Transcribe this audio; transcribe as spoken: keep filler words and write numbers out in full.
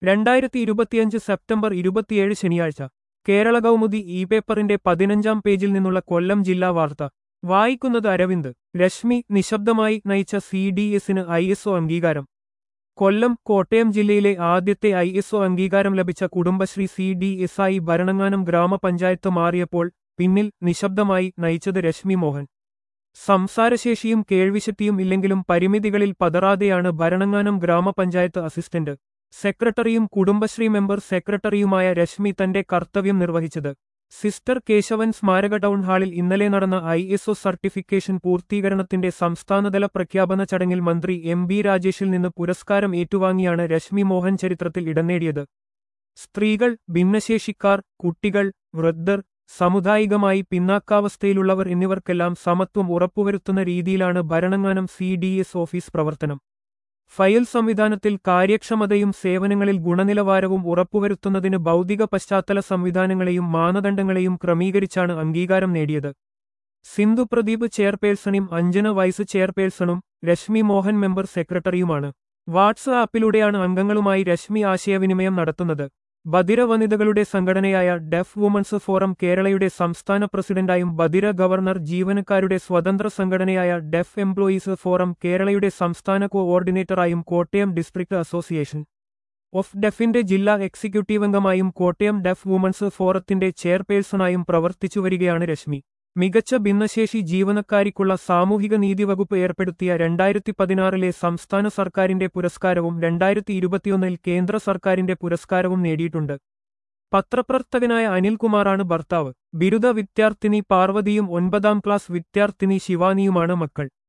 രണ്ടായിരത്തി ഇരുപത്തിയഞ്ച് സെപ്റ്റംബർ ഇരുപത്തിയേഴ് ശനിയാഴ്ച കേരള കൗമുദി ഇ പേപ്പറിന്റെ പതിനഞ്ചാം പേജിൽ നിന്നുള്ള കൊല്ലം ജില്ലാ വാർത്ത വായിക്കുന്നത് അരവിന്ദ്. രശ്മി നിശബ്ദമായി നയിച്ച സി ഡി എസിന് ഐ എസ് ഒ അംഗീകാരം. കൊല്ലം കോട്ടയം ജില്ലയിലെ ആദ്യത്തെ ഐ എസ് ഒ അംഗീകാരം ലഭിച്ച കുടുംബശ്രീ സി ഡി എസ് ആയി ഭരണങ്ങാനം ഗ്രാമപഞ്ചായത്ത് മാറിയപ്പോൾ പിന്നിൽ നിശബ്ദമായി നയിച്ചത് രശ്മി മോഹൻ. സംസാരശേഷിയും കേൾവിശക്തിയും ഇല്ലെങ്കിലും പരിമിതികളിൽ പതറാതെയാണ് ഭരണങ്ങാനം ഗ്രാമപഞ്ചായത്ത് അസിസ്റ്റന്റ് സെക്രട്ടറിയും കുടുംബശ്രീ മെമ്പർ സെക്രട്ടറിയുമായ രശ്മി തന്റെ കർത്തവ്യം നിർവഹിച്ചത്. സിസ്റ്റർ കേശവൻ സ്മാരക ടൗൺ ഹാളിൽ ഇന്നലെ നടന്ന ഐ എസ് ഒ സർട്ടിഫിക്കേഷൻ പൂർത്തീകരണത്തിന്റെ സംസ്ഥാനതല പ്രഖ്യാപന ചടങ്ങിൽ മന്ത്രി എം ബി രാജേഷിൽ നിന്ന് പുരസ്കാരം ഏറ്റുവാങ്ങിയാണ് രശ്മി മോഹൻ ചരിത്രത്തിൽ ഇടം നേടിയത്. സ്ത്രീകൾ, ഭിന്നശേഷിക്കാർ, കുട്ടികൾ, വൃദ്ധർ, സാമുദായികമായി പിന്നാക്കാവസ്ഥയിലുള്ളവർ എന്നിവർക്കെല്ലാം സമത്വം ഉറപ്പുവരുത്തുന്ന രീതിയിലാണ് Bharananganam C D S office പ്രവർത്തനം. ഫയൽ സംവിധാനത്തിൽ കാര്യക്ഷമതയും സേവനങ്ങളിൽ ഗുണനിലവാരവും ഉറപ്പുവരുത്തുന്നതിന് ഭൗതിക പശ്ചാത്തല സംവിധാനങ്ങളെയും മാനദണ്ഡങ്ങളെയും ക്രമീകരിച്ചാണ് അംഗീകാരം നേടിയത്. സിന്ധു പ്രദീപ് ചെയർപേഴ്സണും അഞ്ജന വൈസ് ചെയർപേഴ്സണും രശ്മി മോഹൻ മെമ്പർ സെക്രട്ടറിയുമാണ്. വാട്സ് ആപ്പിലൂടെയാണ് അംഗങ്ങളുമായി രശ്മി ആശയവിനിമയം നടത്തുന്നത്. ബധിര വനിതകളുടെ സംഘടനയായ ഡെഫ് വുമൺസ് ഫോറം കേരളയുടെ സംസ്ഥാന പ്രസിഡന്റായും ബധിര ഗവർണർ ജീവനക്കാരുടെ സ്വതന്ത്ര സംഘടനയായ ഡെഫ് എംപ്ലോയീസ് ഫോറം കേരളയുടെ സംസ്ഥാന കോഓർഡിനേറ്ററായും കോട്ടയം ഡിസ്ട്രിക്ട് അസോസിയേഷൻ ഓഫ് ഡെഫിന്റെ ജില്ലാ എക്സിക്യൂട്ടീവ് അംഗമായും കോട്ടയം ഡെഫ് വുമൺസ് ഫോറത്തിന്റെ ചെയർപേഴ്സണായും പ്രവർത്തിച്ചുവരികയാണ് രശ്മി. മികച്ച ഭിന്നശേഷി ജീവനക്കാരിക്കുള്ള സാമൂഹിക നീതി വകുപ്പ് ഏർപ്പെടുത്തിയ രണ്ടായിരത്തി പതിനാറിലെ സംസ്ഥാന സർക്കാരിന്റെ പുരസ്കാരവും രണ്ടായിരത്തി ഇരുപത്തിയൊന്നിൽ കേന്ദ്ര സർക്കാരിന്റെ പുരസ്കാരവും നേടിയിട്ടുണ്ട്. പത്രപ്രവർത്തകനായ അനിൽകുമാറാണ് ഭർത്താവ്. ബിരുദ വിദ്യാർത്ഥിനി പാർവതിയും ഒൻപതാം ക്ലാസ് വിദ്യാർത്ഥിനി ശിവാനിയുമാണ് മക്കൾ.